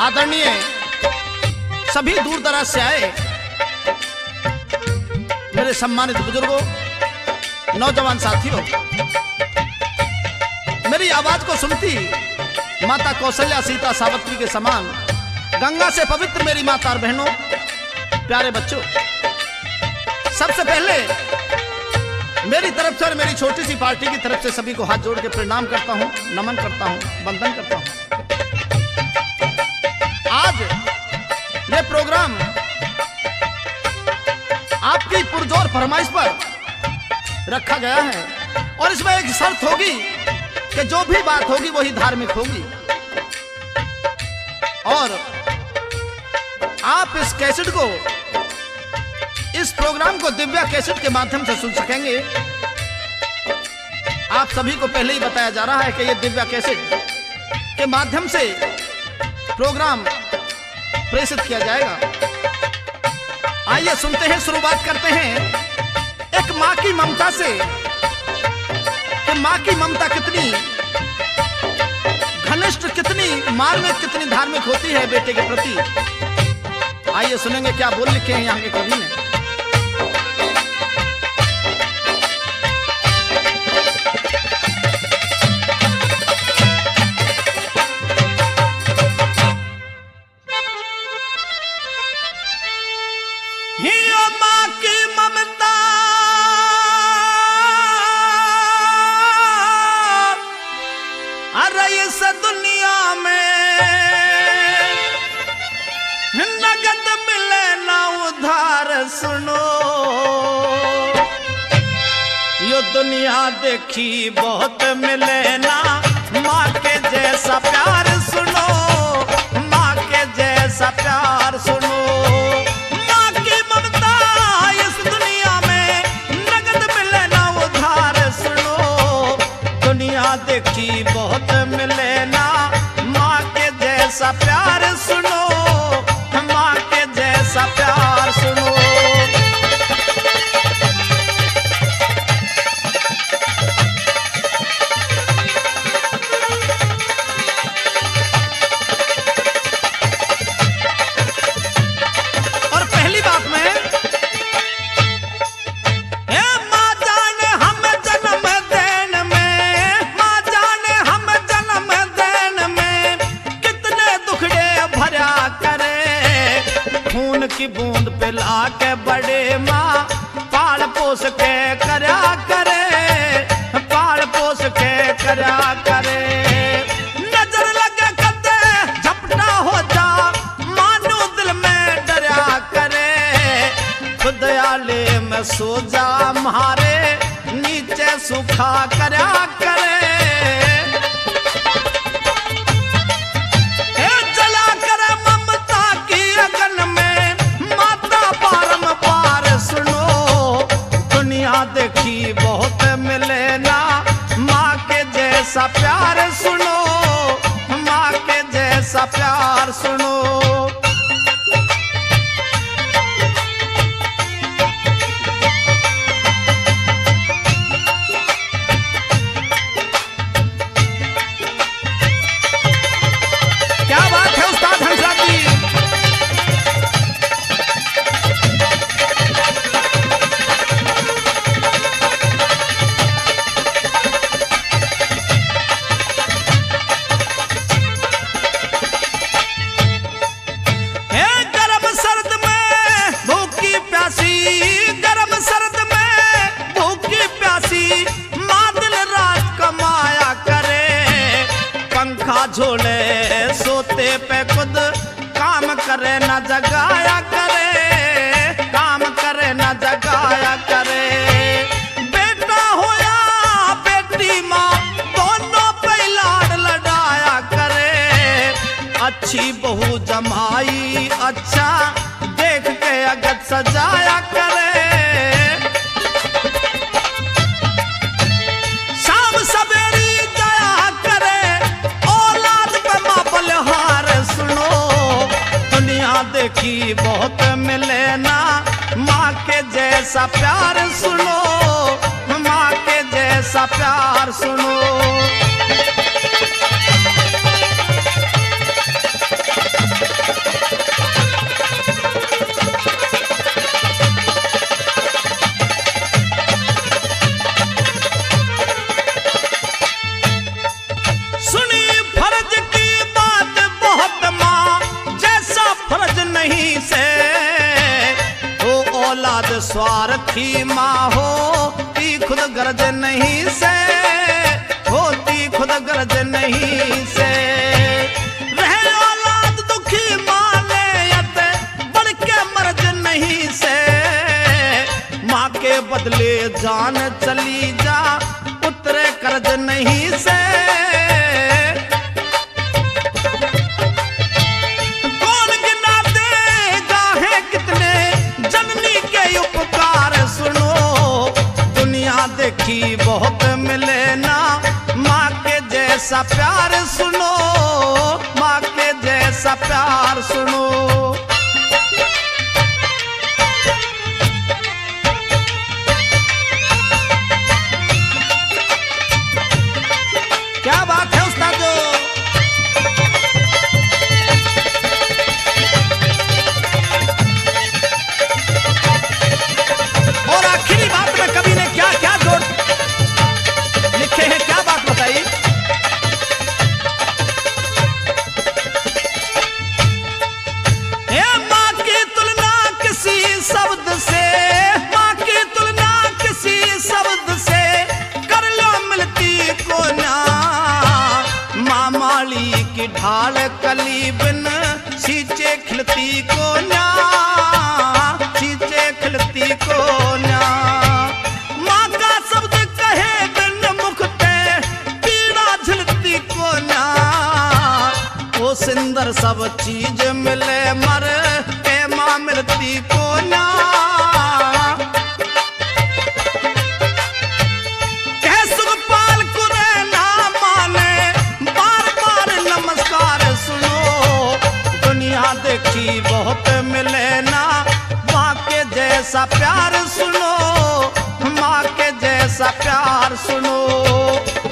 आदरणीय सभी दूर दराज से आए मेरे सम्मानित बुजुर्गों, नौजवान साथियों, मेरी आवाज को सुनती माता कौशल्या, सीता, सावित्री के समान गंगा से पवित्र मेरी माता और बहनों, प्यारे बच्चों, सबसे पहले मेरी तरफ से और मेरी छोटी सी पार्टी की तरफ से सभी को हाथ जोड़ के प्रणाम करता हूं, नमन करता हूं, वंदन करता हूं। आज ये प्रोग्राम आपकी पुरजोर फरमाइश पर रखा गया है और इसमें एक शर्त होगी कि जो भी बात होगी वही धार्मिक होगी और आप इस कैसेट को, इस प्रोग्राम को दिव्या कैसेट के माध्यम से सुन सकेंगे। आप सभी को पहले ही बताया जा रहा है कि यह दिव्या कैसेट के माध्यम से प्रोग्राम प्रेषित किया जाएगा। आइए सुनते हैं, शुरुआत करते हैं एक मां की ममता से कि मां की ममता कितनी घनिष्ठ, कितनी मार्मिक, कितनी धार्मिक होती है बेटे के प्रति। आइए सुनेंगे क्या बोल लिखे हैं यहाँ के कवि ने। मां की ममता अरे इस दुनिया में नगद मिले ना उधार, सुनो यो दुनिया देखी बहुत मिले ना माँ के जैसा प्यार, सुनो माँ के जैसा प्यार, सुनो माँ की ममता इस दुनिया में नगद मिले ना उधार, सुनो दुनिया देखी बहुत मिले ना माँ के जैसा प्यार, सुनो माँ के जैसा प्यार, सुनो। और पहली बात में माँ जाने हम जन्म देन में, माँ जाने हम जन्म देन में कितने दुखड़े भरा करे, खून की बूंद पिला के बड़े माँ पाल पोस के करया करे, पाल पोस के करया करे। नजर लगे कदे झपटा हो जा, मानो दिल में डरा करे, खुद आले में सो जा मारे नीचे सुखा करया करे। जला करे ममता की अगन में माता पारम पार, सुनो दुनिया देखी बहुत मिले ना माँ के जैसा प्यार, सुनो माँ के जैसा प्यार, सुनो। क्या बात है उस्ताद हंसराज जी। गरम सर्द में भूखी प्यासी, गरम सर्द में भूखी प्यासी माँ दिन रात कमाया करे, पंखा झोले सोते पे खुद काम करे न जगाया करे, काम करे न जगाया करे। बेटा हो या बेटी माँ दोनों पे लाड लडाया करे, अच्छी बहू जमाई अच्छा देख के अगत सजाया करे। शाम सवेरी दया करे औलाद पे माँ बलिहार, सुनो दुनिया देखी बहुत मिले ना माँ के जैसा प्यार, सुनो माँ के जैसा प्यार, सुनो। स्वार्थी माँ होती खुद गर्ज नहीं से, होती खुद गर्ज नहीं से। रहे औलाद दुखी माँ लेयत बढ़ के मर्ज नहीं से। माँ के बदले जान चली जा उतरे कर्ज नहीं से। देखी बहुत मिले ना माँ के जैसा प्यार सुनो, माँ के जैसा प्यार सुनो। क्या बात है उस्तादो। और आखिरी बात में कवि ने क्या क्या जोड़ लिखे हैं, क्या बात बताइए। माँ की तुलना किसी शब्द से, माँ की तुलना किसी शब्द से कर लो मिलती को ना। माँ माली की ढाल कली बिन सींचे खिलती को ना, सींचे खिलती को ना। माँ का शब्द कहे बिन मुख पे पीड़ा झिलती को ना। वो सुंदर सब चीज मिले मर के माँ मिलती को ना। कह सुखपाल कुरे ना माने बार बार नमस्कार सुनो। दुनिया देखी बहुत मिले ना माँ के जैसा प्यार सुनो, माँ के जैसा प्यार सुनो।